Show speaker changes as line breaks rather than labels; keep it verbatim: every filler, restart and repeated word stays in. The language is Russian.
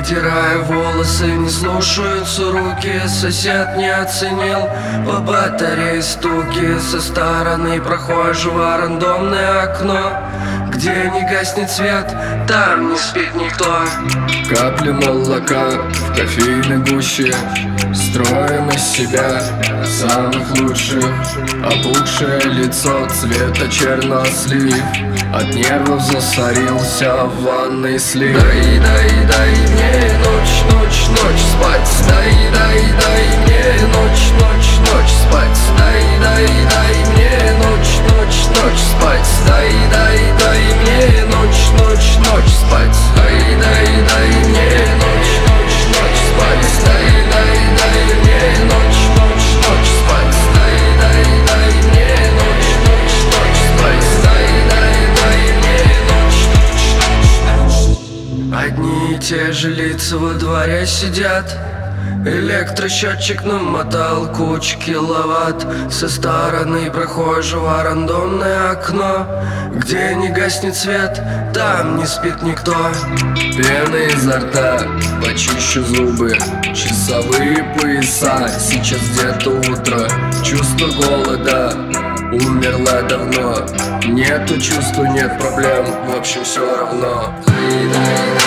Перетирая волосы, не слушаются руки. Сосед не оценил по батарее стуки. Со стороны прохожего рандомное окно, где не гаснет свет, там не спит никто.
Капли молока в кофейной гуще, строим из себя самых лучших. Опухшее лицо цвета чернослив, от нервов засорился в ванной слив.
Дай, дай, дай мне ночь, ночь, ночь спать. Дай, дай, дай мне ночь, ночь, ночь спать. Дай, дай, дай мне ночь, ночь, ночь спать. Дай, дай, дай мне ночь, ночь, ночь спать. Дай, дай, дай мне ночь, ночь, ночь спать. Дай, дай, дай мне ночь, ночь, ночь спать. Дай, дай, дай мне ночь, ночь, ночь спать. Дай, дай, дай мне ночь, ночь, ночь. Одни и те же лица во дворе сидят. Электросчетчик намотал кучу киловатт. Со стороны прохожего рандомное окно, где не гаснет свет, там не спит никто.
Пена изо рта, почищу зубы, часовые пояса. Сейчас где-то утро, чувство голода умерло давно. Нету чувства, нет проблем, в общем все равно.
Дай, дай, дай.